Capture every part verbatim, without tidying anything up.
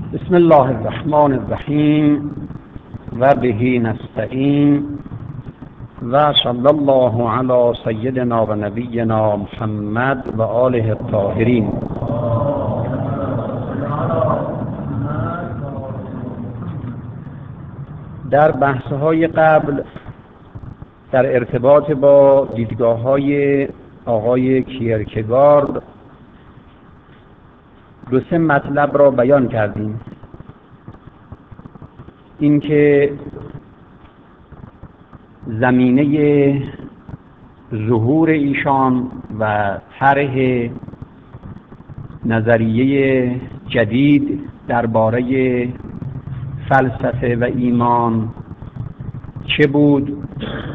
بسم الله الرحمن الرحیم و به نستعین و صلی الله علی سیدنا و نبینا محمد و آله الطاهرین. در بحث‌های قبل در ارتباط با دیدگاه‌های آقای کیرکگارد دو سه مطلب را بیان کردیم. اینکه زمینه ظهور ایشان و طرح نظریه جدید درباره فلسفه و ایمان چه بود،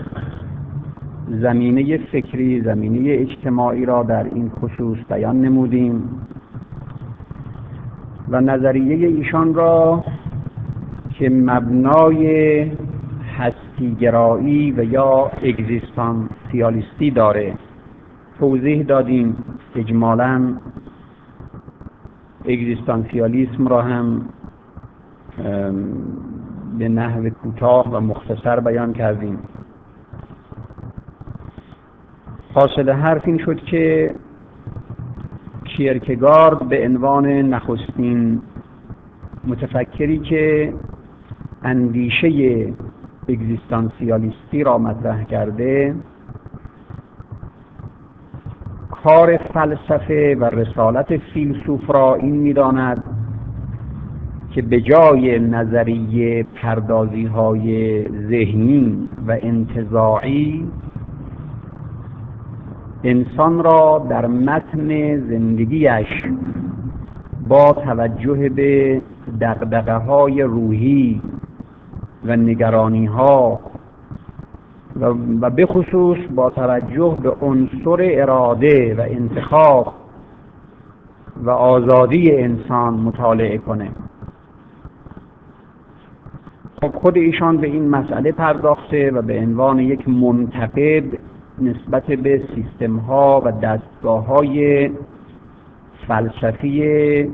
زمینه فکری، زمینه اجتماعی را در این خصوص بیان نمودیم و نظریه ایشان را که مبنای هستیگرایی و یا اگزیستانسیالیستی داره توضیح دادیم. اجمالاً اگزیستانسیالیسم را هم به نحو کوتاه و مختصر بیان کردیم. حاصل حرف این شد که کیرکگارد به عنوان نخستین متفکری که اندیشه اگزیستانسیالیستی را مطرح کرده، کار فلسفه و رسالت فیلسوف را این می‌داند که به جای نظریه پردازی های ذهنی و انتزاعی، انسان را در متن زندگیش با توجه به دغدغه های روحی و نگرانی ها و به خصوص با توجه به عنصر اراده و انتخاب و آزادی انسان مطالعه کنه. خب خود ایشان به این مسئله پرداخته و به عنوان یک منتقد نسبت به سیستم ها و دستگاه های فلسفی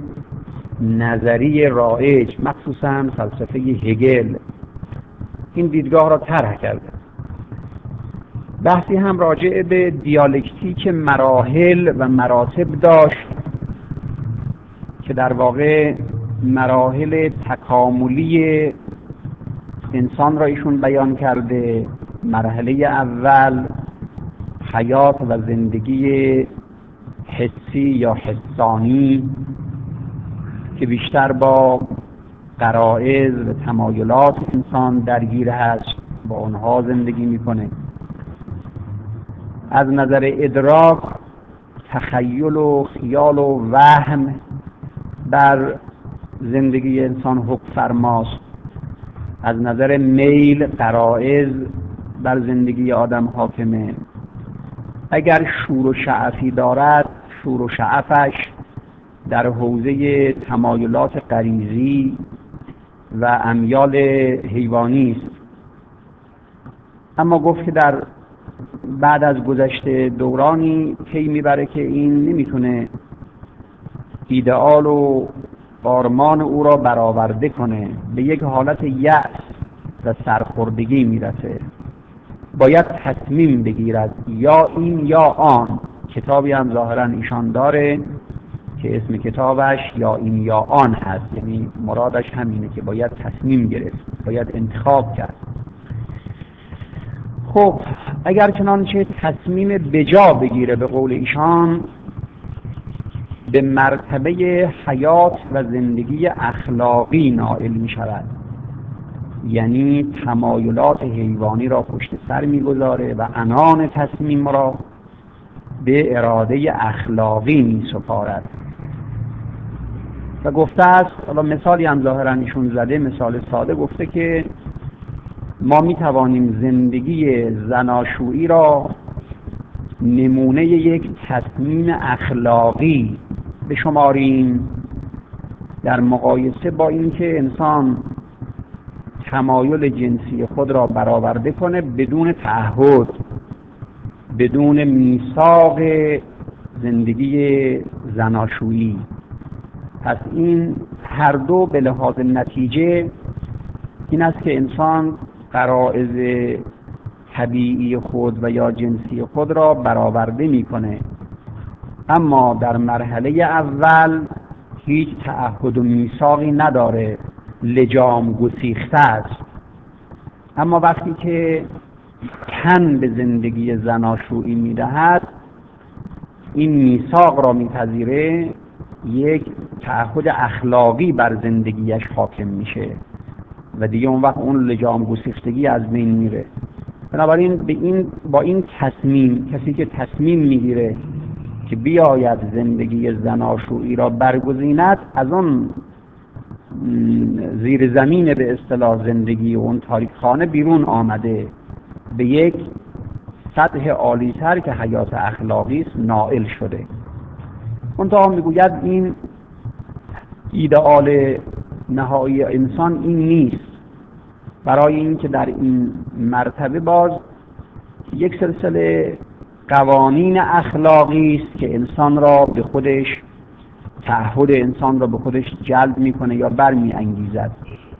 نظری رایج، مخصوصا فلسفه هگل، این دیدگاه را طرح کرده. بحثی هم راجع به دیالکتیک مراحل و مراتب داشت که در واقع مراحل تکاملی انسان را ایشون بیان کرده. مرحله اول حیات و زندگی حسی یا حسانی که بیشتر با غرایز و تمایلات انسان درگیر هست، با اونها زندگی میکنه. از نظر ادراک تخیل و خیال و وهم بر زندگی انسان حکم فرماست. از نظر میل غرایز بر زندگی آدم حاکمه. اگر شور و شعفی دارد، شور و شعفش در حوزه تمایلات غریزی و امیال حیوانی است. اما گفت که در بعد از گذشته دورانی پی میبره که این نمیتونه ایدئال و آرمان او را برآورده کنه، به یک حالت یأس و سرخوردگی میرسه. باید تصمیم بگیرد، یا این یا آن. کتابی هم ظاهرا ایشان داره که اسم کتابش یا این یا آن هست، یعنی مرادش همینه که باید تصمیم گرفت، باید انتخاب کرد. خب اگر چنانچه تصمیم بجا بگیره، به قول ایشان به مرتبه حیات و زندگی اخلاقی نائل می شود، یعنی تمایلات حیوانی را پشت سر می گذاره و عنان تصمیم را به اراده اخلاقی می سپارد. و گفته است، حالا مثالی هم ظاهرا ایشون زده، مثال ساده گفته که ما می توانیم زندگی زناشویی را نمونه یک تصمیم اخلاقی بشماریم در مقایسه با اینکه انسان تمایل جنسی خود را برآورده کنه بدون تعهد، بدون میثاق زندگی زناشویی. پس این هر دو به لحاظ نتیجه این است که انسان غرایز طبیعی خود و یا جنسی خود را برآورده میکنه، اما در مرحله اول هیچ تعهد و میثاقی نداره، لجام گسیخته است. اما وقتی که تن به زندگی زناشویی میدهد این میثاق را میپذیره، یک تعهد اخلاقی بر زندگیش حاکم میشه و دیگه اون وقت اون لجام گسیختگی از بین میره. بنابراین به این با این تصمیم، کسی که تصمیم میگیره که بیاید زندگی زناشویی را برگزیند، از اون زیر زمین به اصطلاح زندگی و اون تاریکخانه بیرون آمده، به یک سطح عالی‌تر که حیات اخلاقی است نائل شده. منتها میگوید این ایدئال نهایی انسان این نیست. برای این که در این مرتبه باز یک سلسله قوانین اخلاقی است که انسان را به خودش، تعهد انسان را به خودش جلب میکنه یا برمی انگیزد،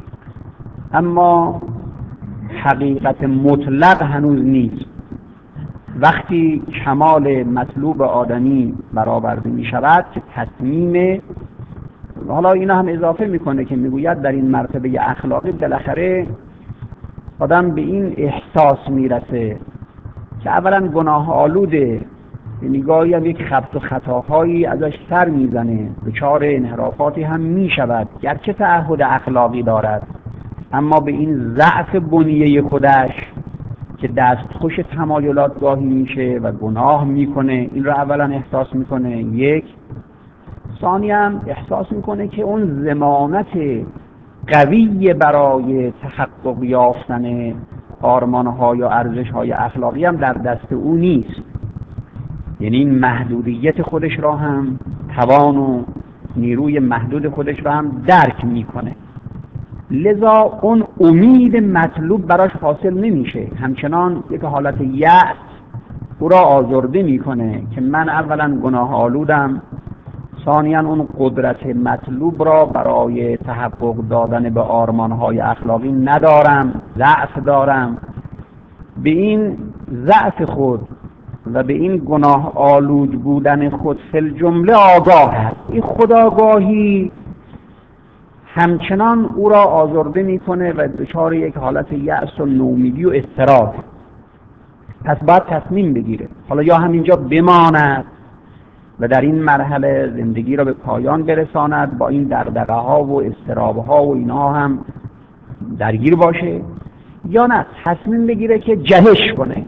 اما حقیقت مطلق هنوز نیست. وقتی کمال مطلوب آدمی برآورده می شود که تصمیم، حالا اینا هم اضافه میکنه که میگوید در این مرتبه اخلاقی بالاخره آدم به این احساس میرسه که اولا گناه آلوده، یعنی گاهی هم یک خبط و خطاهایی ازش سر میزنه، دچار انحرافاتی هم میشود، گرچه تعهد اخلاقی دارد، اما به این ضعف بنیه خودش که دستخوش تمایلات گاهی میشه و گناه میکنه، این را اولا احساس میکنه. یک ثانی هم احساس میکنه که اون ضمانت قوی برای تحقق یافتن آرمانها یا ارزشهای اخلاقی هم در دست او نیست، یعنی این محدودیت خودش را هم، توان و نیروی محدود خودش را هم درک میکنه. لذا اون امید مطلوب براش حاصل نمیشه، همچنان یک حالت یأس او را آزرده میکنه که من اولا گناه آلودم، ثانیاً اون قدرت مطلوب را برای تحقق دادن به آرمانهای اخلاقی ندارم، ضعف دارم. به این ضعف خود و به این گناه آلود بودن خود فی الجمله آگاه است. این خودآگاهی همچنان او را آزرده میکنه و دچار یک حالت یأس و نومیدی و اضطراب. پس باید تصمیم بگیره، حالا یا همینجا بماند و در این مرحله زندگی را به پایان برساند، با این دغدغه ها و اضطراب ها و اینها هم درگیر باشه، یا نه تصمیم بگیره که جهش کنه.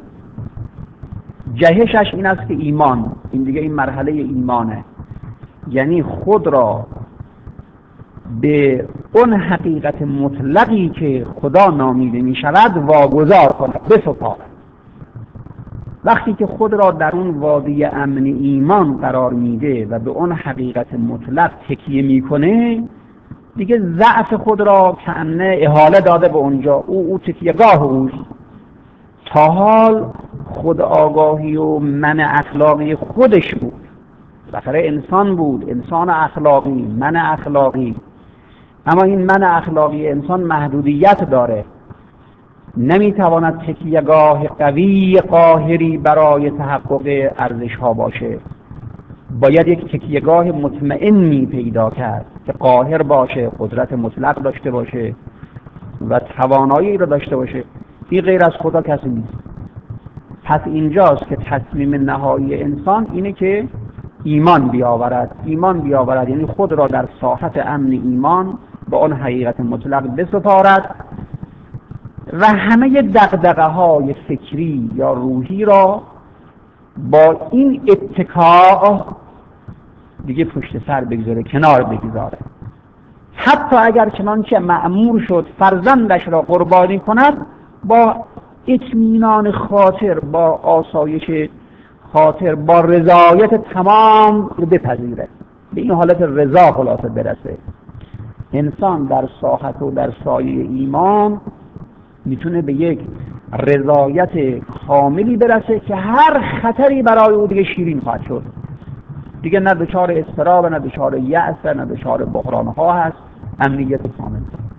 جهشش این است که ایمان، این دیگه این مرحله ایمانه، یعنی خود را به اون حقیقت مطلقی که خدا نامیده می شود واگذار کنه، بسپاره. وقتی که خود را در اون وادی امن ایمان قرار میده و به اون حقیقت مطلق تکیه میکنه، دیگه ضعف خود را کأنه احاله داده به اونجا، او او تکیهگاه اوست. تا حال خود آگاهی و من اخلاقی خودش بود، بالاخره انسان بود، انسان اخلاقی، من اخلاقی. اما این من اخلاقی انسان محدودیت داره، نمیتواند تکیهگاه قوی قاهری برای تحقق ارزش ها باشه. باید یک تکیهگاه مطمئنی پیدا کرد که قاهر باشه، قدرت مطلق داشته باشه و توانایی را داشته باشه. این غیر از خدا کسی نیست. پس اینجاست که تصمیم نهایی انسان اینه که ایمان بیاورد. ایمان بیاورد یعنی خود را در ساحت امن ایمان با اون حقیقت مطلق بسپارد و همه دغدغه های فکری یا روحی را با این اتکاء دیگه پشت سر بگذاره، کنار بگذاره. حتی اگر چنانچه مأمور شد فرزندش را قربانی کند، با اطمینان خاطر، با آسایش خاطر، با رضایت تمام بپذیره، به این حالت رضا خلاصه برسه. انسان در ساحت و در سایه ایمان میتونه به یک رضایت کاملی برسه که هر خطری برای او دیگه شیرین خواهد شد. دیگه نه دچار اضطراب، نه دچار یأس، نه دچار بحران‌ها هست، امنیت کامل.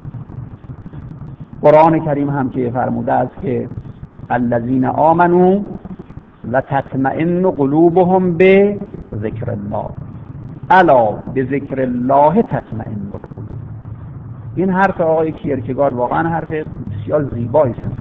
قرآن کریم هم که فرموده است که الذین آمنوا و تطمئن قلوبهم به ذکر الله الا به ذکر الله تطمئن القلوب. این حرف آقای کیرکگارد واقعا حرف بسیار زیبایی است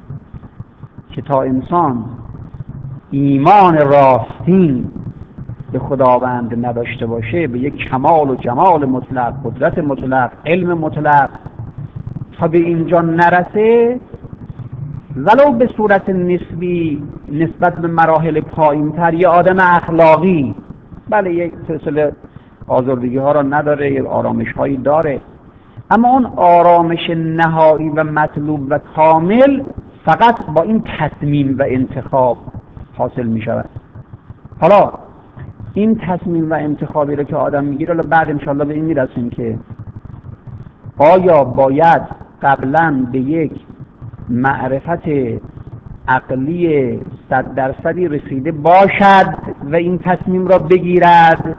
که تا انسان ایمان راستین به خداوند نداشته باشه، به یک کمال و جمال مطلق، قدرت مطلق، علم مطلق، تا به اینجا نرسه، ولو به صورت نسبی نسبت به مراحل پایین‌تر یه آدم اخلاقی، بله یک سلسله آزردگی ها را نداره، یک آرامش هایی داره، اما اون آرامش نهایی و مطلوب و کامل فقط با این تصمیم و انتخاب حاصل می شود. حالا این تصمیم و انتخابی رو که آدم میگیره، حالا بعد انشاءالله به این میرسیم که آیا باید قبلا به یک معرفت عقلی صد درصدی رسیده باشد و این تصمیم را بگیرد،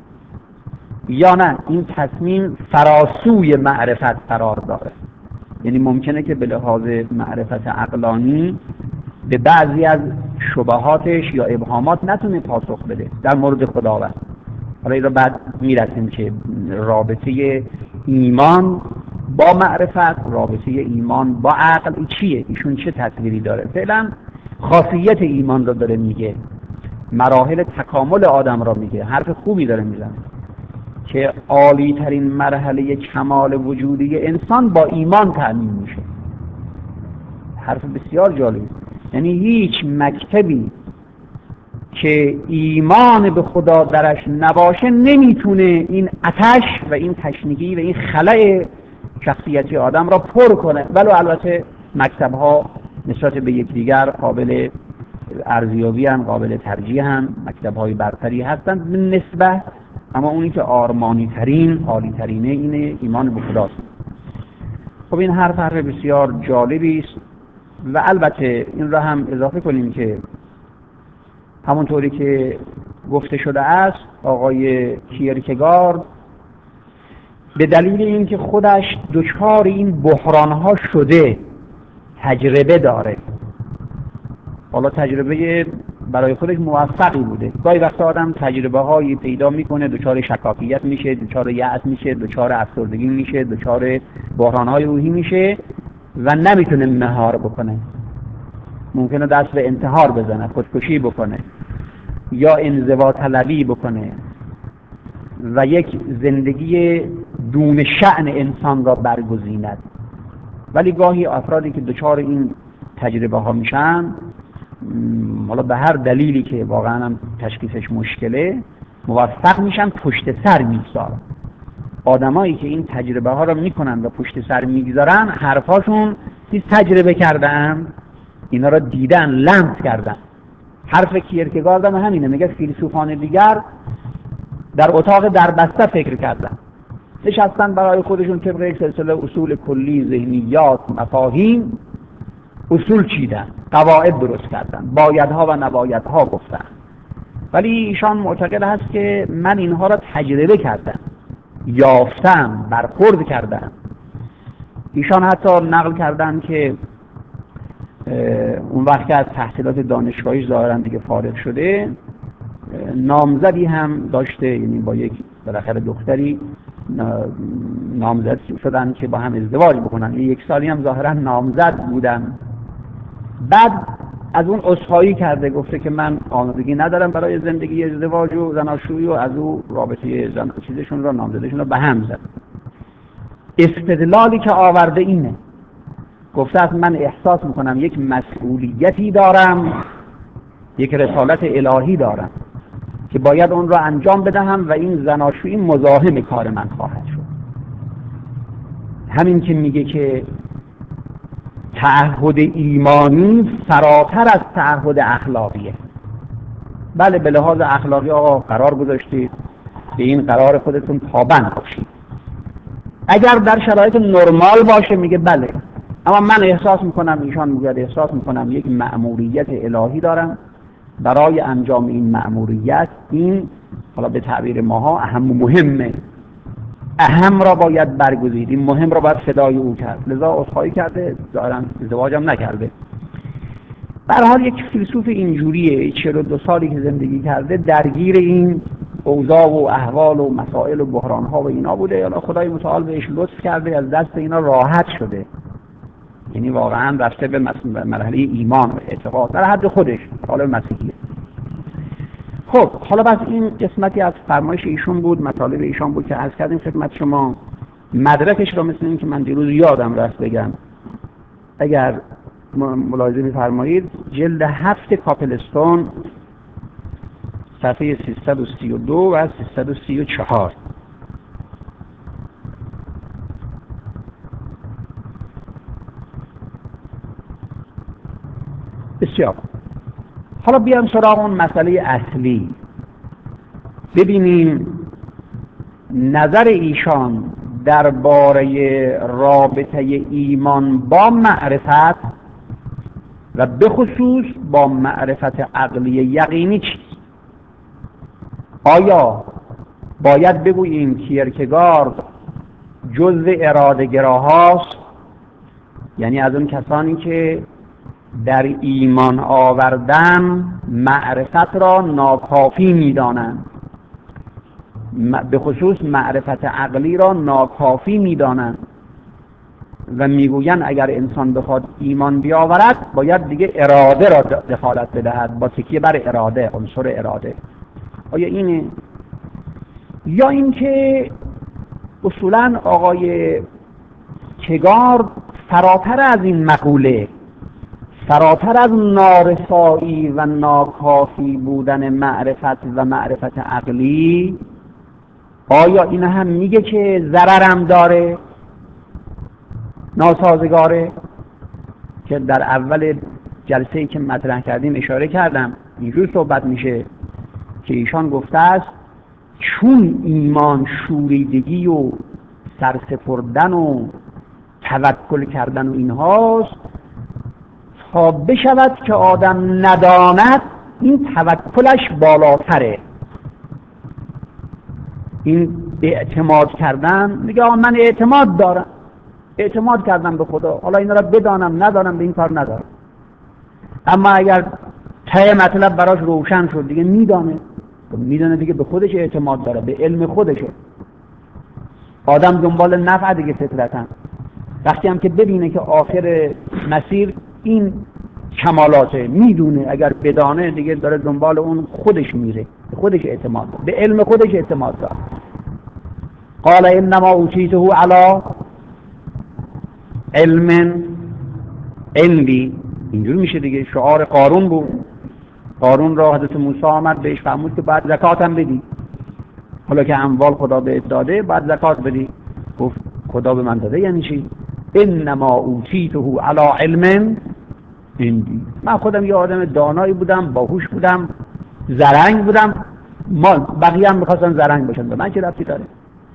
یا نه این تصمیم فراسوی معرفت قرار داره. یعنی ممکنه که به لحاظ معرفت عقلانی به بعضی از شبهاتش یا ابهامات نتونه پاسخ بده در مورد خداوند. حالا این را بعد میرسیم که رابطه ایمان با معرفت، رابطه ایمان با عقل چیه، ایشون چه تصویری داره. فعلا خاصیت ایمان رو داره میگه، مراحل تکامل آدم را میگه، حرف خوبی داره میزنه که عالی ترین مرحله کمال وجودی انسان با ایمان تأمین میشه. حرف بسیار جالب. یعنی هیچ مکتبی که ایمان به خدا درش نباشه نمیتونه این آتش و این تشنگی و این خلأ شخصیتی آدم را پر کنه. ولو البته مکتب‌ها نسبت به یکدیگر قابل ارزیابی هم، قابل ترجیح هم، مکتب‌های برتری هستند به نسبت، اما اونی که آرمانی ترین، عالی ترینه اینه ایمان به خداست. خب این حرف حرف بسیار جالبی است و البته این را هم اضافه کنیم که همونطوری که گفته شده است، آقای کیرکگارد به دلیل اینکه خودش دچار این بحران‌ها شده، تجربه داره. حالا تجربه برای خودش موفقی بوده. گاهی وقتا آدم تجربه هایی پیدا میکنه، دچار شکاکیت میشه، دچار یأس میشه، دچار افسردگی میشه، دچار بحران‌های روحی میشه و نمیتونه مهار بکنه. ممکنه دست به انتحار بزنه، خودکشی بکنه یا انزوا طلبی بکنه و یک زندگی دون شأن انسان را برگزیند. ولی گاهی افرادی که دچار این تجربه ها میشن، حالا به هر دلیلی که واقعا هم تشخیصش مشکله، موفق میشن پشت سر میگذارن. آدمایی که این تجربه ها را میکنن و پشت سر میگذارن، حرفاشون چیز تجربه کردن، اینا را دیدن، لمس کردن. حرف کیرکگارد هم همینه، میگه فیلسوفان دیگر در اتاق دربسته فکر کردن، نشستن برای خودشون طبق یک سلسله اصول کلی، ذهنیات، مفاهیم، اصول چیدن، قواعد درست کردن، بایدها و نبایدها گفتن. ولی ایشان معتقد هست که من اینها را تجربه کردم، یافتم، برخورد کردم. ایشان حتی نقل کردن که اون وقت که از تحصیلات دانشگاهی ظاهرا دیگه فارغ شده، نامزدی هم داشته، یعنی با یک بالاخره دختری نامزد شدن که با هم ازدواج بکنن. یک سالی هم ظاهرا نامزد بودن. بعد از اون عذرخواهی کرده، گفته که من آمادگی ندارم برای زندگی ازدواج و زناشویی، و از او رابطه زن چیزشون را، نامزدشون را به هم زد. استدلالی که آورده اینه، گفته است من احساس میکنم یک مسئولیتی دارم، یک رسالت الهی دارم که باید اون را انجام بدهم و این زناشویی مزاحم کار من خواهد شد. همین که میگه که تعهد ایمانی فراتر از تعهد اخلاقیه. بله به لحاظ اخلاقی آقا قرار گذاشتید، به این قرار خودتون پابند باشید. اگر در شرایط نرمال باشه میگه بله، اما من احساس میکنم، ایشان میگه احساس میکنم یک مأموریت الهی دارم، برای انجام این مأموریت این حالا به تعبیر ماها اهم و مهمه، اهم را باید برگزید، این مهم را باید فدای او کرد، لذا عذرخواهی کرده، ظاهراً ازدواجم نکرده. به هر حال یک فیلسوف اینجوریه، چهل و دو سالی که زندگی کرده درگیر این اوضاع و احوال و مسائل و بحران‌ها و اینا بوده. حالا خدای متعال بهش لطف کرده، از دست اینا راحت شده، یعنی واقعا رفته به مرحله ایمان و اعتقاد در حد خودش، حالا مسیحیه. خب حالا بس این قسمتی از فرمایش ایشون بود، مطالب ایشون بود که عرض کردیم خدمت شما. مدرکش را مثل این که من دیروز یادم رفت بگم، اگر ملاحظه می‌فرمایید جلد هفت کاپلستون صفحه سیصد و سی و دو و سیصد و سی و چهار. بسیار. حالا بیام سراغ اون مسئله اصلی، ببینیم نظر ایشان درباره رابطه ایمان با معرفت و به خصوص با معرفت عقلی یقینی چیست. آیا باید بگوییم کیرکگارد جزء اراده گراهاست، یعنی از اون کسانی که در ایمان آوردن معرفت را ناکافی می‌دانند، به خصوص معرفت عقلی را ناکافی می‌دانند و میگویند اگر انسان بخواد ایمان بیاورد باید دیگه اراده را دخالت بدهد، با تکیه بر اراده، عنصر اراده. آیا اینه؟ یا اینکه اصولاً آقای کگارد فراتر از این مقوله، فراتر از نارسایی و ناکافی بودن معرفت و معرفت عقلی، آیا این هم میگه که ضررم داره، ناسازگاره؟ که در اول جلسه‌ای که مطرح کردیم اشاره کردم، اینجور صحبت میشه که ایشان گفته است چون ایمان شوریدگی و سرسپردن و توکل کردن و اینهاست، تا بشود که آدم نداند این توکلش بالاتره، این اعتماد کردن، میگه آقا من اعتماد دارم، اعتماد کردم به خدا، حالا این را بدانم ندانم به این کار ندارم. اما اگر ته مطلب براش روشن شد دیگه میدانه، میدانه دیگه به خودش اعتماد داره، به علم خودشه. آدم دنبال نفع دیگه فطرتاً، وقتی هم که ببینه که آخر مسیر این کمالاته، میدونه اگر بدانه دیگه داره دنبال اون، خودش میره، به خودش اعتماد داره، به علم خودش اعتماد داره. قال انما اوتیته علی علم عندی، اینجور میشه دیگه. شعار قارون بود، قارون را حضرت موسی آمد بهش فرمود که باید زکات هم بدی، حالا که اموال خدا بهت داده باید زکات بدی. گفت خدا به من داده یعنی چی؟ انما اوتیته علی علم عندی، من خودم یه آدم دانایی بودم، باهوش بودم، زرنگ بودم، ما بقیه هم میخواستن زرنگ باشن، به من چه ربطی داره؟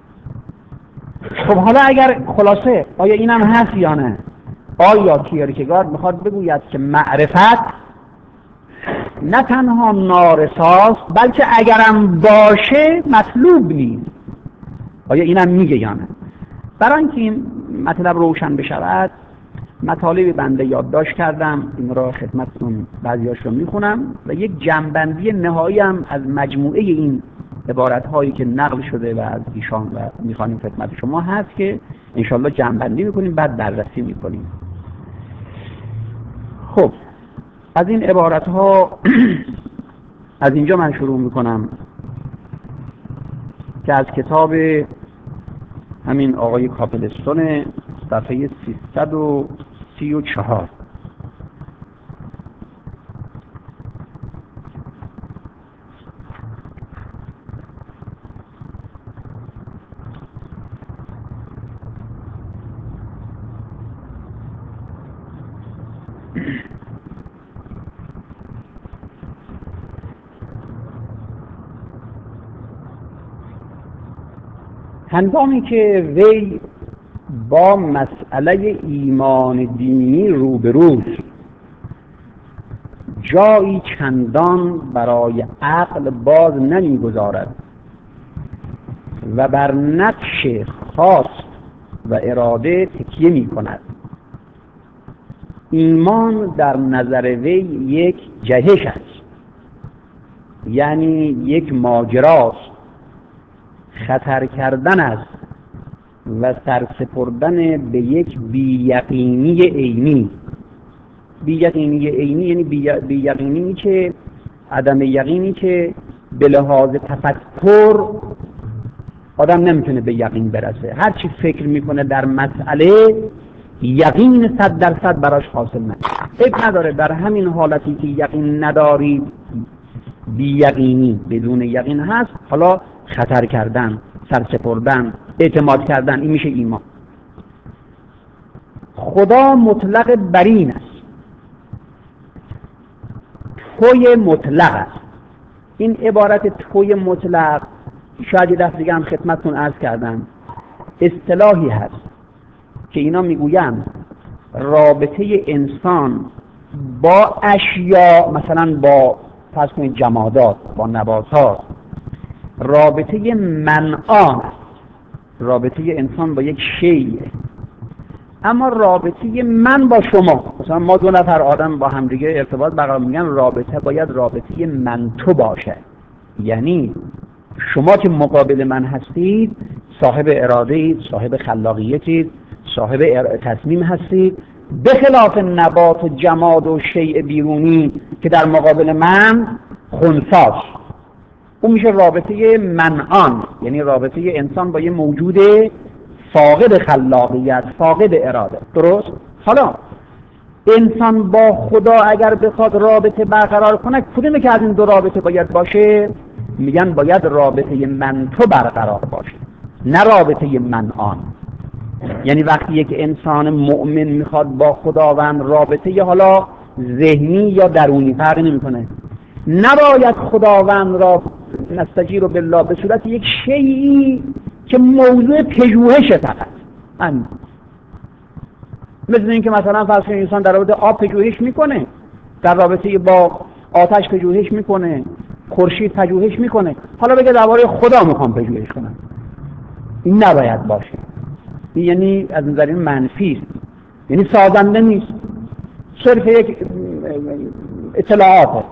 خب حالا اگر خلاصه آیا اینم هست یا نه؟ آیا کیرکگارد میخواد بگوید که معرفت نه تنها نارساست بلکه اگرم باشه مطلوب نیست؟ آیا اینم میگه یا نه؟ برای اینکه این مطلب روشن بشود مطالب بنده یادداشت کردم، این را خدمتتون بعضیاش رو میخونم و یک جمع‌بندی نهایی هم از مجموعه این عبارت هایی که نقل شده و از ایشان و میخوانیم خدمت شما هست که انشالله جمع‌بندی میکنیم، بعد بررسی میکنیم. خب از این عبارت ها از اینجا من شروع میکنم که از کتاب همین آقای کاپلستون صفحه سیصد و سی و چهار. هنگامی که وی با مسئله ایمان دینی روبروست، جایی چندان برای عقل باز نمیگذارد و بر نقش خاص و اراده تکیه می کند. ایمان در نظر وی یک جهش است، یعنی یک ماجراست، خطر کردن است و سرسپردن به یک بی‌یقینی عینی. بی‌یقینی عینی یعنی بی‌یقینی که عدم یقینی که به لحاظ تفکر آدم نمیتونه به یقین برسه. هر چی فکر میکنه در مسئله یقین صد درصد براش حاصل نمیشه. فکر نداره در همین حالتی که یقین نداری، بی یقینی بدون یقین هست، حالا خطر کردن، سرسپردن، اعتماد کردن، این میشه ایمان. خدا مطلق برین است، توی مطلق است. این عبارت توی مطلق شاید یه دفعه دیگه هم خدمتتون عرض کردم، اصطلاحی هست که اینا میگویند رابطه انسان با اشیاء، مثلا با فرض کنید جمادات، با نباتات، رابطه منعان است. رابطه انسان با یک شیء، اما رابطه من با شما، مثلا ما دو نفر آدم با همدیگه ارتباط برقرار میگن، رابطه باید رابطه من تو باشه. یعنی شما که مقابل من هستید صاحب اراده اید، صاحب خلاقیتید، صاحب تصمیم هستید، به خلاف نبات و جماد و شیء بیرونی که در مقابل من خنثاست. اون میشه رابطه منعان، یعنی رابطه انسان با یه موجود فاقد خلاقیت، فاقد اراده. درست؟ حالا انسان با خدا اگر بخواد رابطه برقرار کنه، کدومه که از این دو رابطه باید باشه؟ میگن باید رابطه من تو برقرار باشه، نه رابطه منعان. یعنی وقتی یک انسان مؤمن میخواد با خداوند رابطه، حالا ذهنی یا درونی فرق نمیکنه، نباید خداوند را نستجیر بالله به صورت یک شیئی که موضوع پژوهشه فقط. همین مثل این که مثلا فرض کنید انسان در رابطه آب پژوهش میکنه، در رابطه با آتش پژوهش میکنه، خورشید پژوهش میکنه، حالا بگه درباره خدا میخوام پژوهش کنم. این نباید باشه. این یعنی از نظر منفی است، یعنی سازنده نیست، صرف یک اطلاعاته.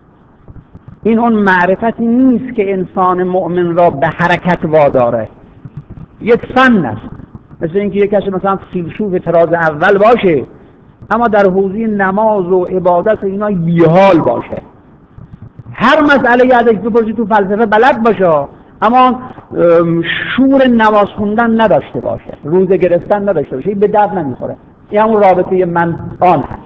این اون معرفتی نیست که انسان مؤمن را به حرکت واداره، یک فن است. مثل اینکه یک کسی مثلا فیلسوف طراز اول باشه اما در حوزه نماز و عبادت و اینا بیحال باشه، هر مسئله ازش بپرسی تو فلسفه بلد باشه اما شور نماز خوندن نداشته باشه، روزه گرفتن نداشته باشه، این به درد نمیخوره. این همون رابطه من آن هست،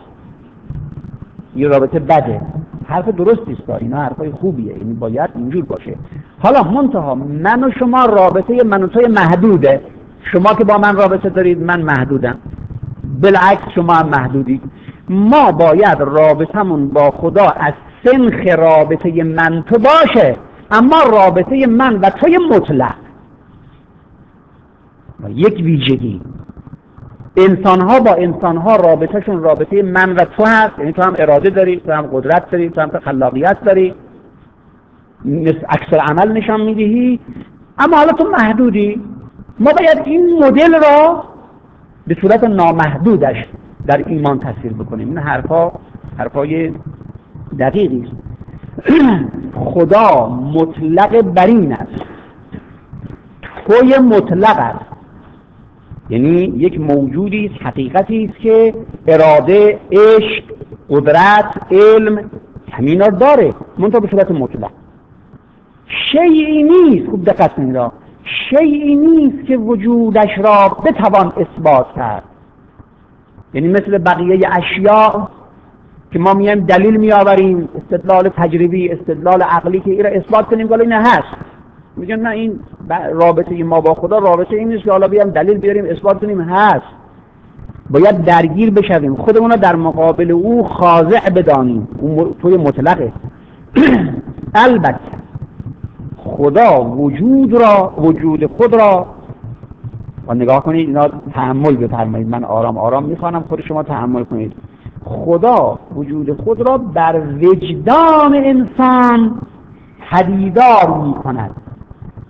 این رابطه بده. حرف درستی است، اینا حرفای خوبیه، این باید اینجور باشه. حالا منتها من و شما رابطه من و توی محدوده. شما که با من رابطه دارید من محدودم، بالعکس شما هم محدودید. ما باید رابطمون با خدا از سنخ رابطه من تو باشه، اما رابطه من و توی مطلق. یک ویژگی انسان‌ها با انسان‌ها رابطهشون رابطه من و تو هست، یعنی تو هم اراده داری، تو هم قدرت داری، تو هم خلاقیت داری، اکثر عمل نشان میدهی، اما حالا تو محدودی. ما باید این مدل را به صورت نامحدودش در ایمان تصویر بکنیم. این حرفا حرفای دقیقی است. خدا مطلق برین است، توی مطلق است، یعنی یک موجودی است، حقیقتی است که اراده، عشق، قدرت، علم همینا داره، منتها به صورت مطلق. شیئی نیست، خوب دقت کنید، شیئی نیست که وجودش را بتوان اثبات کرد. یعنی مثل بقیه اشیاء که ما میایم دلیل میآوریم، استدلال تجربی، استدلال عقلی که این را اثبات کنیم که این هست، میگن نه این رابطه ما با خدا رابطه این نیست که حالا بیام دلیل بیاریم اثبات کنیم هست. باید درگیر بشویم، خودمون رو در مقابل او خاضع بدانیم. اون توی مطلقه. البته خدا وجود را، وجود خود را، و نگاه کنید اینا تأمل بفرمایید، من آرام آرام میخوانم، خود شما تأمل کنید. خدا وجود خود را بر وجدان انسان پدیدار میکند.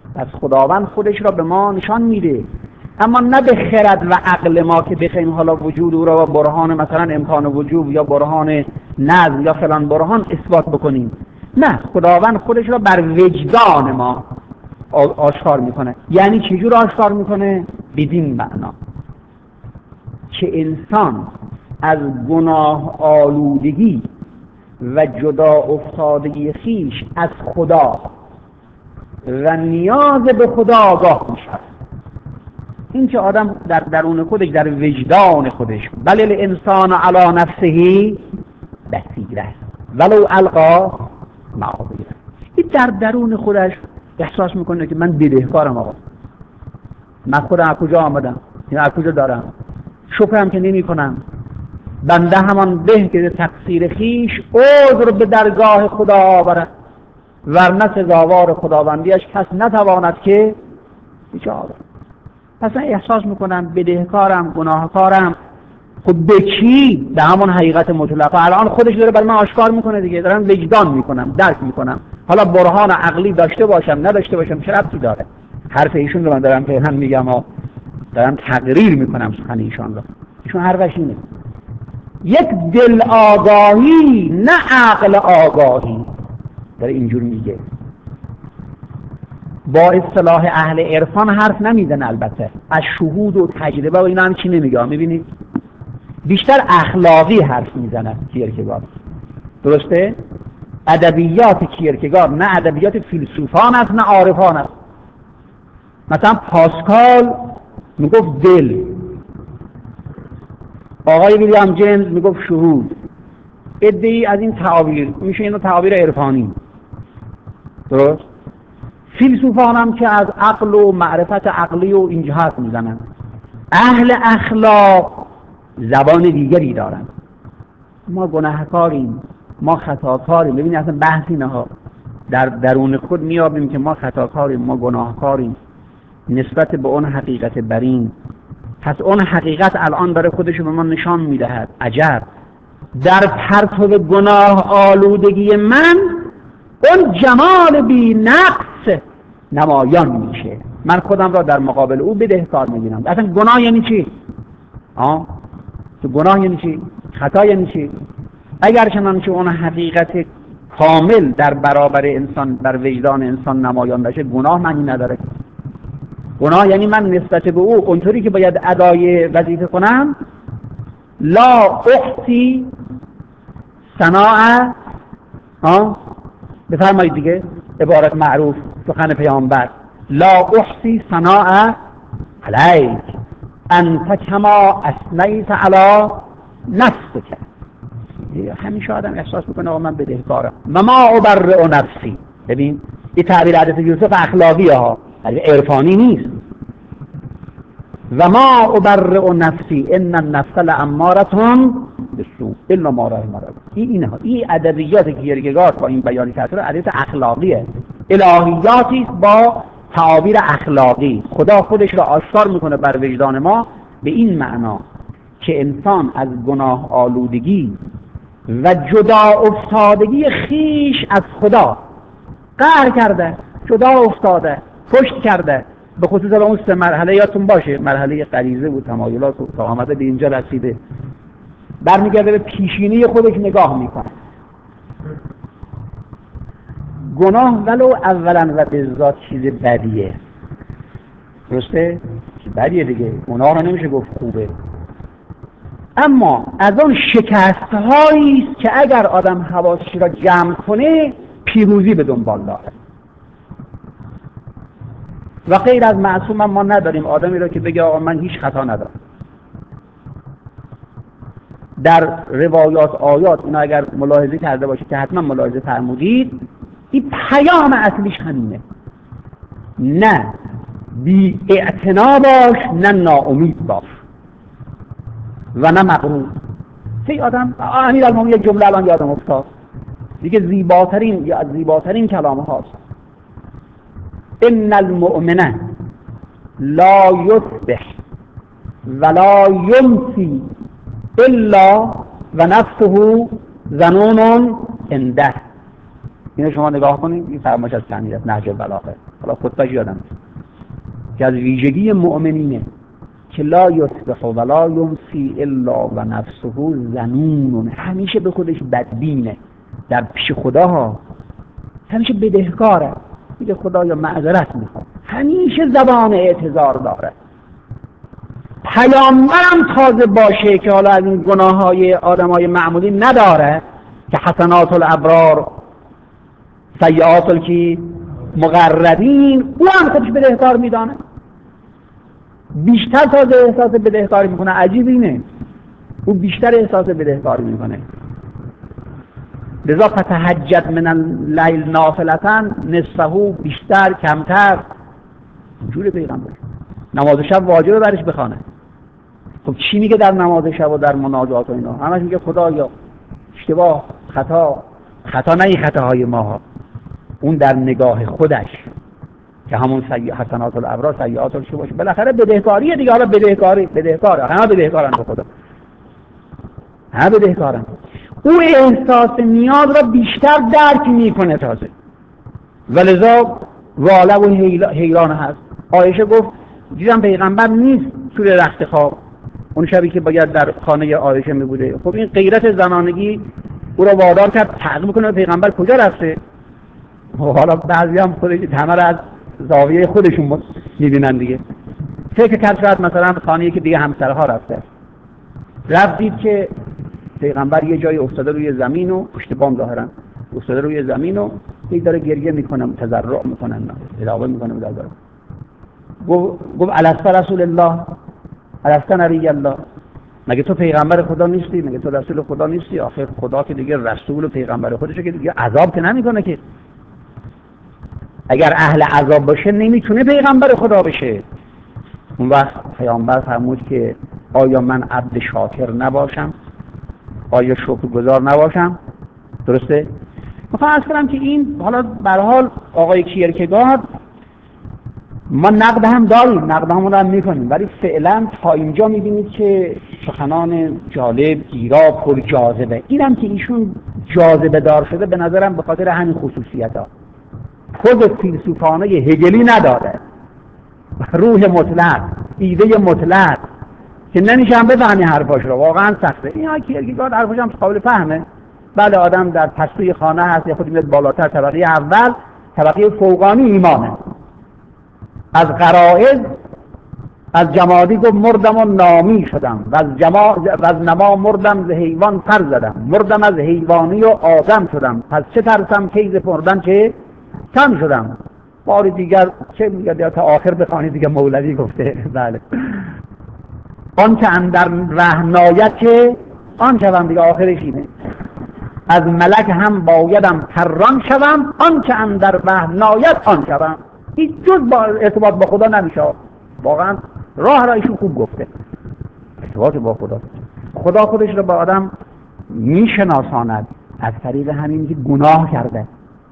پس خداوند خودش را به ما نشان میده، اما نه به خرد و عقل ما که بخوایم حالا وجود او را با برهان مثلا امکان وجود یا برهان نظم یا فلان برهان اثبات بکنیم. نه، خداوند خودش را بر وجدان ما آشکار میکنه. یعنی چجور آشکار میکنه؟ بدین معنا که انسان از گناه آلودگی و جدا افتادگی خیش از خدا و نیاز به خدا آگاه میشود. این که آدم در درون خودش، در وجدان خودش، بل الانسان علی نفسه بصیره ولو القا معاذیره، این در درون خودش احساس میکنه که من بدهکارم، آقا من خودم از کجا آمدم، این از کجا دارم، شکرم که نمی کنم، بنده همان به که تقصیر خیش عذر به درگاه خدا آورد، ورنه سزاوار خداوندیش کس نتواند که بیچاره. پس احساس میکنم بدهکارم، گناهکارم. خب به کی؟ به همون حقیقت مطلقه. الان خودش داره برای من آشکار میکنه دیگه، دارم وجدان میکنم، درک میکنم. حالا برهان عقلی داشته باشم نداشته باشم چه ربطی داره؟ حرف ایشون رو من دارم پیهن میگم و دارم تقریر میکنم سخن ایشان رو. ایشون حرفش اینه، یک دل آگاهی نه عقل آگاهی، داره اینجور میگه. با اصطلاح اهل عرفان حرف نمیزنه، البته از شهود و تجربه و اینا هم چی نمیگه، میبینید بیشتر اخلاقی حرف میزنه کیرکگار. درسته؟ ادبیات کیرکگار نه ادبیات فیلسوفان است نه عارفان است. مثلا پاسکال میگفت دل، آقای ویلیام جیمز میگفت شهود. ادعی از این تعابیر میشه اینو تعابیر عرفانی. درست؟ فیلسوفان هم که از عقل و معرفت عقلی و این جهات میزنن. اهل اخلاق زبان دیگری دارن. ما گناهکاریم، ما خطاکاریم. ببینید اصلا بحث اینه ها، در درون خود میابیم که ما خطاکاریم، ما گناهکاریم نسبت به اون حقیقت برین. پس اون حقیقت الان داره خودش به ما نشان میدهد. عجب، در پرتو گناه آلودگی من اون جمال بی نقص نمایان میشه. من خودم را در مقابل او بدهکار میبینم. اصلا گناه یعنی چی؟ آه؟ تو گناه یعنی چی؟ خطا یعنی چی؟ اگر چنانچه اون حقیقت کامل در برابر انسان، در وجدان انسان نمایان بشه، گناه معنی نداره. گناه یعنی من نسبت به او اونطوری که باید ادای وظیفه کنم، لا احصی ثناء، ها بفرمایید دیگه، عبارت معروف سخن پیامبر، لا احصی ثناء علیک انت کما اثنیت علی نفسک. همیشه آدم احساس میکنه آقا من بدهکارم. و ما ابرئ نفسی. ببین این تعبیر حضرت یوسف اخلاقی ها، عرفانی نیست. و ما ابرئ نفسی ان النفس لاماره بالسوء الا ما رحم ربک. این اینها این ادبیات کیرکگار با این بیان کرده ادبیات اخلاقیه، الهیاتی با تعابیر اخلاقی. خدا خودش را آشکار میکنه بر وجدان ما به این معنا که انسان از گناه آلودگی و جدا افتادگی خیش از خدا قهر کرده، جدا افتاده، پشت کرده. به خصوص به اون سه مرحله یادتون باشه، مرحله غریزه و تمایلات و تا آمده به اینجا رسیده، برمیگرده به پیشینی خودش نگاه میکنه. گناه ولو اولا و به ذات چیز بدیه، درسته؟ بدیه دیگه، گناه رو نمیشه گفت خوبه، اما از اون شکست هایی است که اگر آدم حواسش را جمع کنه پیروزی به دنبال داره. و غیر از معصوم ما نداریم آدمی را که بگه آقا من هیچ خطا ندارم. در روایات آیات اینا اگر ملاحظه کرده باشید که حتما ملاحظه فرمودید، این پیام اصلیش همینه، نه بی اعتنا باش نه ناامید باش و نه مغرور. سی آدم امیر المومنین یک جمله الان یادم افتاد دیگه، زیباترین یا از زیباترین کلام هاست، ان المؤمن لا یصبح ولا یمسی الا و نفسه ظنون عنده. اینو شما نگاه کنید، این فرمایش از تعمیر نهج البلاغه. و خطبه‌اش یادم که از ویژگی مؤمنینه که لا یصبح ولا یمسی الا و نفسه ظنون، همیشه به خودش بدبینه در پیش خدا، همیشه بدهکاره، میگه خدایا معذرت میخوام، همیشه زبان اعتذار داره. پیامبرم تازه باشه که حالا از این گناههای آدمای معمولی نداره که حسنات الابرار سیئات الکی مقربین، او هم خودش بدهکار میدانه، بیشتر تازه احساس بدهکاری میکنه. عجیب اینه، او بیشتر احساس بدهکاری میکنه. لذا فتهجد من اللیل نافلة نصفه، بیشتر کمتر. جور پیغمبر نماز شب واجبه برش بخونه. خب چی میگه در نماز شب و در مناجات و اینا؟ همش میگه خدایا اشتباه، خطا، خطا نه این خطاهای ما، اون در نگاه خودش که همون سیئ حسنات الابرار سیئات الکی باشه، بالاخره بدهکاریه دیگه. حالا بدهکاری بدهکاره، همه بدهکارن به خدا، همه بدهکارن. او احساس نیاز را بیشتر درک میکنه تازه، ولذا واله و حیران هست. عایشه گفت دیدم پیغمبر نیست توی رخت خواب، اون شبی که باید در خانه عایشه می بوده. خب این غیرت زنانگی او را وادار کرد تعقیب کنه پیغمبر کجا رفته. حالا بعضی هم خودش همه از زاویه خودشون میبینن دیگه. فکر کرد شاید مثلا خانه‌ای که دیگه همسرها رفته، رفت دید که پیغمبر یه جایی افتاده روی زمین و پشت بام ظاهرا افتاده روی زمین و یک داره گریه میکنه، تضرع میکنه، ادعا میکنه به دادار. گفت گفت الست رسول الله الست نبی الله، مگه تو پیغمبر خدا نیستی؟ مگه تو رسول خدا نیستی؟ آخر خدا که دیگه رسول و پیغمبر خودشه که دیگه عذاب که نمیکنه که. اگر اهل عذاب باشه نمیتونه پیغمبر خدا بشه. اون وقت پیامبر فرمود که آیا من عبد شاکر نباشم؟ آیا شکرگزار نباشم؟ درسته؟ میخوام عرض کنم که این حالا به هر حال آقای کیرکگارد، ما نقد هم داریم، نقد همون هم میکنیم، ولی فعلا تا اینجا میبینید که سخنان جالب، گیرا، پر جاذبه. اینم که ایشون جاذبه دار شده به نظرم به خاطر همین خصوصیت ها. خود فیلسوفانه هگلی نداره، روح مطلق، ایده مطلق که نمیشه هم بفهمی حرفاش رو، واقعا سخته. این ها کیرکگارد حرفاش هم قابل فهمه. بله آدم در پستوی خانه هست، یا خود میاد بالاتر، طبقه اول طبقه فوقانی ایمانه. از غرائز از جمادی گفت مردم و نامی شدم و از, جما... و از نما مردم ز حیوان پر زدم، مردم از حیوانی و آدم شدم، پس چه ترسم که ز مردن چه کم شدم. بار دیگر چه میگه تا آخر بخوانید دیگه، مولوی گفته. بله آن که اندر رهنایت که آن شوم دیگه، آخرش اینه. از ملک هم بایدم پران شوم، آن که اندر رهنایت آن شوم. هیچ جز با ارتباط با خدا نمیشه. واقعا راه را ایشون خوب گفته، ارتباط با خدا. خدا خودش رو با آدم میشناساند از طریق همین که گناه کرده.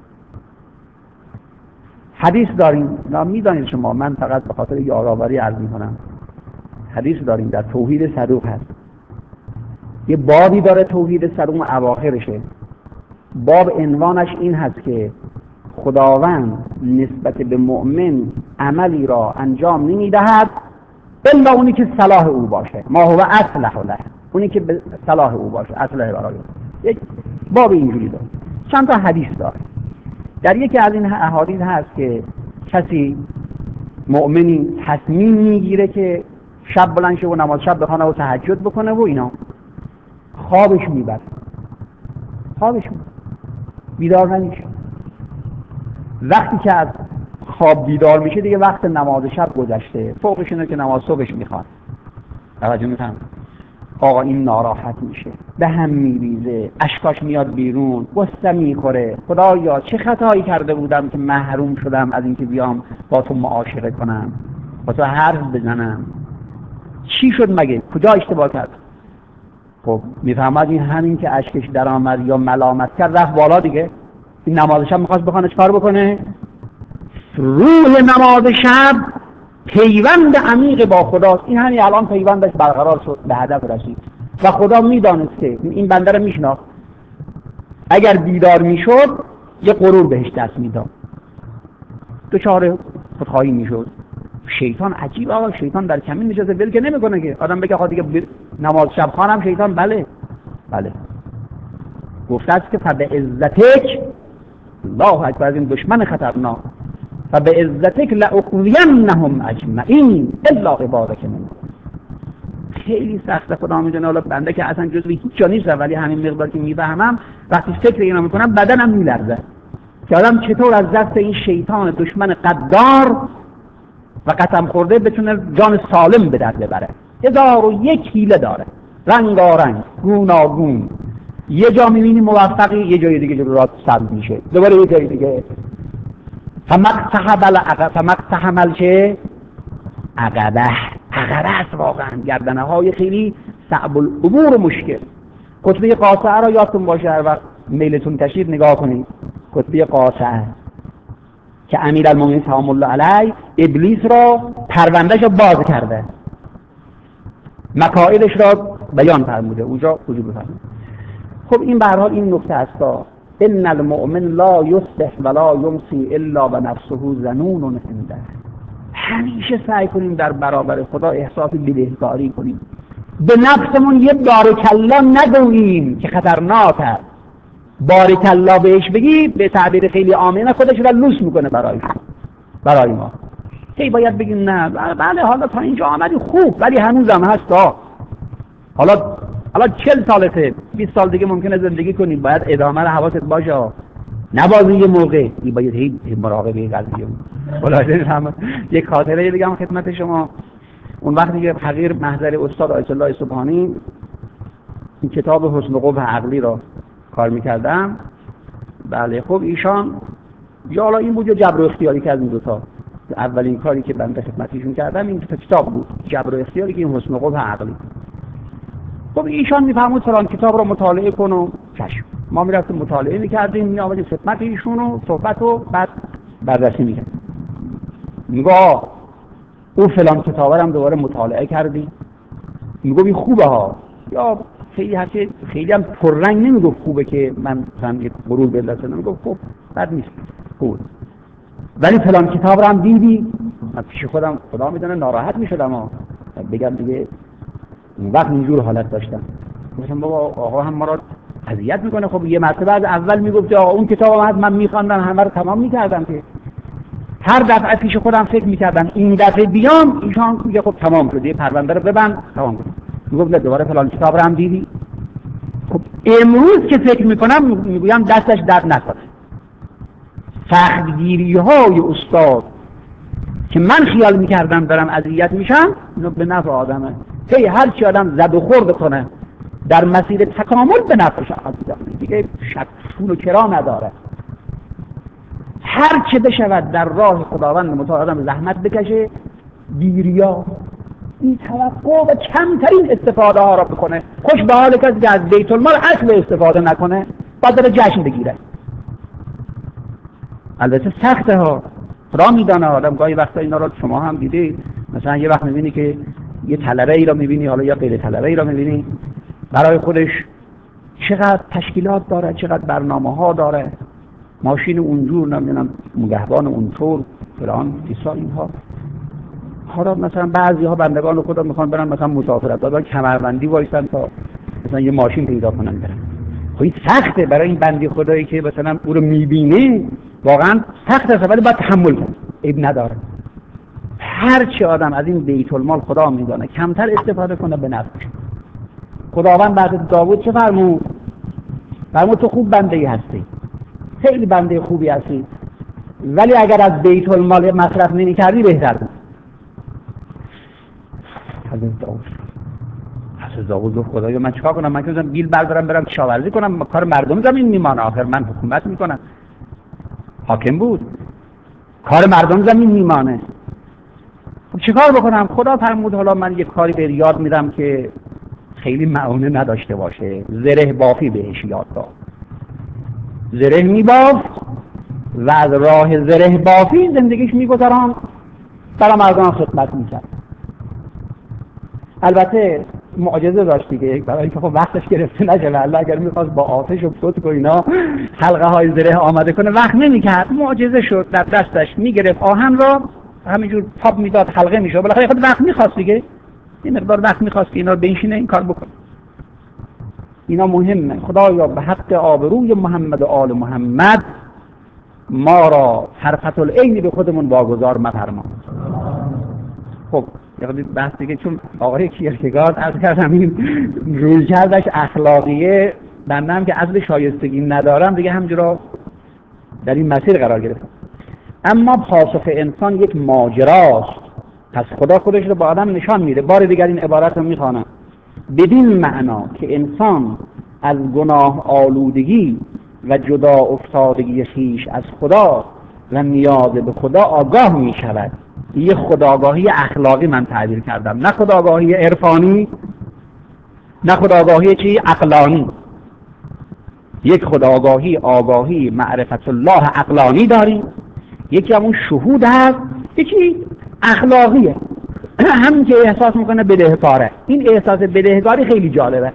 حدیث داریم، میدانید شما، من فقط به خاطر یادآوری عرض میکنم. حدیث داریم در توحید صدوق هست، یه بابی داره توحید صدوق اواخرشه. باب عنوانش این هست که خداوند نسبت به مؤمن عملی را انجام نمیدهد الا اونی که صلاح او باشه، ما هو اصلح له، اونی که به صلاح او باشه، اصلح برای او. یک باب اینجوری داره. چند تا حدیث داره. در یکی از این احادیث هست که کسی مؤمنی تصمیم میگیره که شب بلند شه و نماز شب بخونه و تهجد بکنه و اینا، خوابش میبره، خوابش میبره، بیدار نمیشه. وقتی که از خواب بیدار میشه دیگه وقت نماز شب گذشته، فوقش اینه که نماز صبحش میخواد. توجه میکنم. آقا این ناراحت میشه، به هم میریزه، اشکاش میاد بیرون، قصه میخوره. خدایا چه خطایی کرده بودم که محروم شدم از اینکه بیام با تو معاشقه کنم، با تو حرف بزنم. چی شد مگه؟ کجا اشتباه کرد؟ خب میفهمد این همین که اشکش در آمد یا ملامت کرد رفت بالا دیگه. این نماز شب میخواست بخونه، چکار بکنه؟ روح نماز شب پیوند عمیق با خداست. این همین الان پیوندش برقرار شد، به هدف رسید و خدا میدانست که این بنده رو میشناخت. اگر بیدار میشد یه غرور بهش دست میداد، دچار خودخواهی میشد. شیطان عجیب، آقا شیطان در کمین نشسته ول که نمیکنه که آدم بگه خاطر دیگه نماز شب خوانم شیطان بله بله گفته است که فبه عزتک الله اکبر، از این دشمن خطرناک، فبه عزتک لاغوینهم اجمعین الا عبادک منهم. خیلی سخته، خدا میدونه. حالا بنده که اصلا جزوی هیچ جا نیستم، ولی همین مقدار که میفهمم وقتی فکر اینا میکنم بدنم میلرزه که آدم چطور از دست این شیطان دشمن قدار و قسم خورده بتونه جان سالم به در ببره. هزار و یک حیله داره، رنگارنگ، گوناگون. یه جا میبینی موفقی، یه جای دیگه جلو رات سبز میشه، دوباره یه جای دیگه. فمقتحم العقبه، فمقتحم الچه عقبه، عقبه است واقعا، گردنه های خیلی صعب العبور و مشکل. کتبه قاصعه را یادتون باشه هر وقت میلتون تشریف نگاه کنید. کتبه قاصعه که امیرالمومنین سلام الله علیه ابلیس را پروندهش را باز کرده، مکائدش را بیان فرموده، اونجا وجود فرموده. خب این به هر حال این نکته است: ان المؤمن لا یصبح ولا یمسی الا ونفسه ظنون عنده. همیشه سعی کنیم در برابر خدا احساس بدهکاری کنیم، به نفسمون یه بارکالله نگوییم که خطرناک است. بارکالله بهش بگی به تعبیر خیلی عامیانه خودش را لوس میکنه برای برای ما. هی باید بگیم نه بله حالا تا اینجا آمدی خوب، ولی هنوزم هست. حالا حالا چهل سالته، بیست سال دیگه ممکنه زندگی کنی، باید ادامه رو حواست باشه، نبازی یه موقع ای باید هی مراقبه قضیه. خلاصه هم یک خاطره بگم خدمت شما. اون وقتی که حقیر محضر استاد آیت الله سبحانی این کتاب حسن و قبح عقلی را کار میکردم، بله خب ایشان یا حالا این بود یا جبر و اختیاری که از این دوتا، اولین کاری که بنده خدمتیشون کردم این کتاب بود، جبر و اختیاری که این حسن و قبح عقلی. خب ایشان میفرمود فلان کتاب رو مطالعه کن و چشم. ما میرفتیم مطالعه میکردیم، میآمدیم خدمت ایشون و صحبت و بعد بررسی میکردیم. میگه او فلان کتاب رو هم دوباره مطالعه کردی؟ میگه این خوبه ها، یا خیلی هرچه خیلی هم پررنگ نمیگه خوبه که من مثلا یک غرور بندازم، میگه خب بد نیست خوب، ولی فلان کتاب رو هم دیدی؟ من پیش خودم خدا میدونه ناراحت میشدم ها، بگم دیگه اون وقت اینجور حالت داشتم. گفتم بابا آقا هم ما را اذیت میکنه. خب یه مرتبه از اول میگفت آقا اون کتاب هم من میخواندم همه رو تمام میکردم، که هر دفعه پیش خودم فکر میکردم این دفعه بیام ایشان میگه خب تمام شد، یه پرونده رو ببند تمام کن. میگفت نه دوباره فلان کتاب رو هم دیدی؟ خب امروز که فکر میکنم میگویم دستش درد نکنه. سختگیری های استاد که من خیال میکردم دارم اذیت میشم، اینو به نفع آدمه. هی هر چی آدم زد و خورد کنه در مسیر تکامل به نفعش آدم دیگه شک و کرا نداره. هر چه بشود در راه خداوند متعال آدم زحمت بکشه، بیریا این توقع و کمترین استفاده ها را بکنه. خوش به حال کسی که از بیت المال اصل استفاده نکنه، باید داره جشن بگیره. البته سخته ها، خدا میدانه. آدم گاهی وقتا اینا رو شما هم دیدید، مثلا یه وقت میبینی که یه طلبه ای را میبینی، حالا یا غیر طلبه ای را میبینی، برای خودش چقدر تشکیلات داره، چقدر برنامه ها داره، ماشین اونجور، نمیدونم نگهبان اونطور فلان ایسا اینها. حالا مثلا بعضی ها بندگان خدا میخوان برن مثلا مسافرت، دادن کمربندی وایسن تا مثلا یه ماشین پیدا کنن برن. خب این سخته برای این بندی خدایی که مثلا او رو میبینه، واقعا سخت است، ولی باید تحمل کنه، عیب نداره. هر چی آدم از این بیت المال خدا میدانه کمتر استفاده کنه به نفعش. خداوند بعد داوود چه فرمود؟ فرمود تو خوب بنده‌ای هستی، خیلی بنده خوبی هستی، ولی اگر از بیت المال مصرف نمی‌کردی بهتر بود. حضرت داوود حضرت داوود گفت خدایا من چیکار کنم؟ من که بیل بردارم برم کشاورزی کنم، کار مردم زمین میمانه، آخر من حکومت میکنم. حاکم بود، کار مردم زمین میمانه. خب چیکار بکنم؟ خدا فرمود حالا من یک کاری به یاد میدم که خیلی معونه نداشته باشه، زره بافی بهش یاد داد. زره میبافت و از راه زره بافی زندگیش میگذران، برای مردم خدمت میکرد. البته معجزه داشت دیگه، برای اینکه خب وقتش گرفته نشه، والله اگر می‌خواست با آتش و پتک و اینا حلقه های زره آماده کنه وقت نمی‌کرد، معجزه شد در دستش، میگرفت آهن را همینجور تاب میداد حلقه میشد. بالاخره خود وقت می‌خواست دیگه، این مقدار وقت می‌خواست که اینا رو بنشینه این کار بکنه. اینا مهمه. خدایا به حق آبروی محمد و آل محمد ما را طرفة العین به خودمون واگذار مفرما. خب یعنی بحث دیگه، چون آقای کیرکگارد از کردم این رویکردش اخلاقیه، بنده که اصل شایستگی ندارم دیگه همجورا در این مسیر قرار گرفتم. اما پاسخ انسان یک ماجراست، پس خدا خودش رو با آدم نشان میده. بار دیگر این عبارت رو میخوانم بدین معنا که انسان از گناه آلودگی و جدا افتادگی خویش از خدا و نیاز به خدا آگاه می شود. یه خودآگاهی اخلاقی من تعبیر کردم، نه خودآگاهی عرفانی، نه خودآگاهی چی عقلانی. یک خودآگاهی آگاهی معرفت الله عقلانی داریم، یکی همون شهود هست، یکی اخلاقیه همین که احساس میکنه بدهکاره. این احساس بدهکاری خیلی جالبه.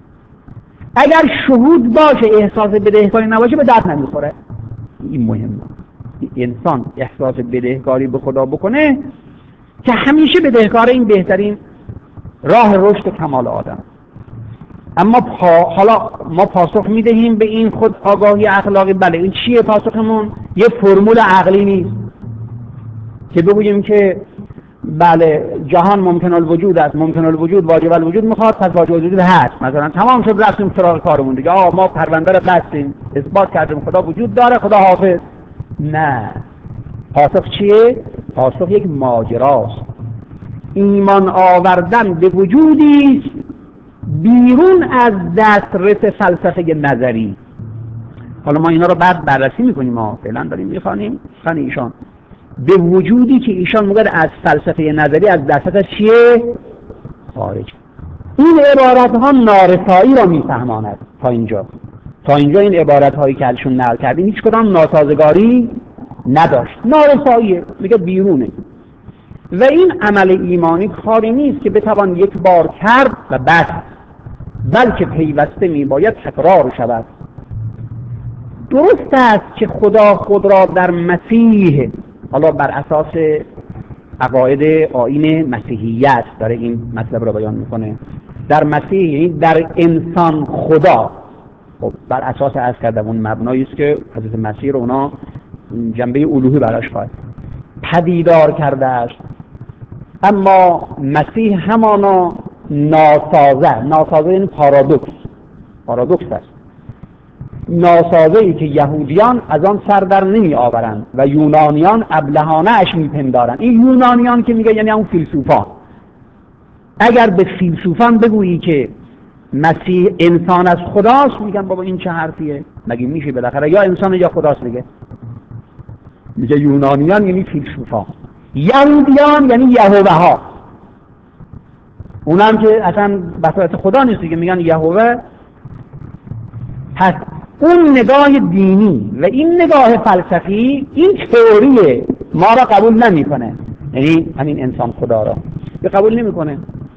اگر شهود باشه احساس بدهکاری نباشه به درد نمیخوره. این مهمه. انسان احساس بدهکاری به خدا بکنه که همیشه بدهکار، این بهترین راه رشد کمال آدم. اما پا... حالا ما پاسخ میدهیم به این خود آگاهی اخلاقی. بله این چیه پاسخمون؟ یه فرمول عقلی نیست که بگوییم که بله جهان ممکن الوجود است، ممکن الوجود واجب الوجود میخواد، پس واجب الوجود هست، مثلا تمام شد رفتیم سراغ کارمون دیگه، آه ما پرونده رو بستیم، اثبات کردیم خدا وجود داره، خدا حافظ. نه، پاسخ چیه؟ پاسخ یک ماجراست. ایمان آوردن به وجودی بیرون از دسترس فلسفه نظری. حالا ما اینا رو بعد بررسی میکنیم، ما فعلا داریم میخوانیم سخن ایشان. به وجودی که ایشان میگه از فلسفه نظری از دسترس چیه؟ خارج. این عبارت ها نارسایی را میفهماند. تا اینجا تا اینجا این عبارت هایی که ازشون نقل کردیم هیچ کدام ناسازگاری نداشت، نارساییه، میگه بیرونه. و این عمل ایمانی کاری نیست که بتوان یک بار کرد و بس، بلکه پیوسته میباید تکرار شود. درست است که خدا خود را در مسیح، حالا بر اساس عقاید آیین مسیحیت داره این مطلب را بیان میکنه، در مسیح، در انسان خدا، خب بر اساس از کردم اون مبنایی است که حضرت مسیح رو اونا جنبه الوهی براش خواهد پدیدار کرده است. اما مسیح همانا ناسازه، ناسازه یعنی پارادوکس، پارادوکس است، ناسازه ای که یهودیان از آن سر در نمی آورند و یونانیان ابلهانه اش می پندارند. این یونانیان که میگه یعنی اون فیلسوفان. اگر به فیلسوفان بگویی که مسیح انسان از خداست، میگن بابا این چه حرفیه، مگه میشه بالاخره یا انسان یا خداست دیگه. میگه یونانیان یعنی فیلسوفان، یهودیان یعنی یهوه ها، اونم که اصلا بصارت خدا نیست دیگه، میگن یهوه. پس اون نگاه دینی و این نگاه فلسفی این تئوری ما را قبول نمیکنه، یعنی همین انسان خدا را قبول نمیکنه.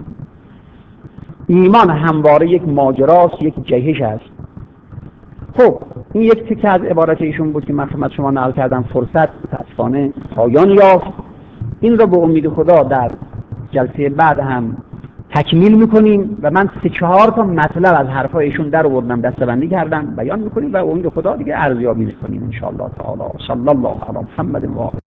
ایمان همواره یک ماجراست، یک جهش است. خب این یک تیکه از عبارت ایشون بود که من خدمت شما نقل کردم. فرصت متاسفانه پایان یافت. این را به امید خدا در جلسه بعد هم تکمیل میکنیم و من سه چهار تا مطلب از حرفای ایشون در آوردم، دسته‌بندی کردم، بیان میکنیم و امید خدا دیگه ارزیابی میکنیم ان شاء الله تعالی. صلی الله علی محمد و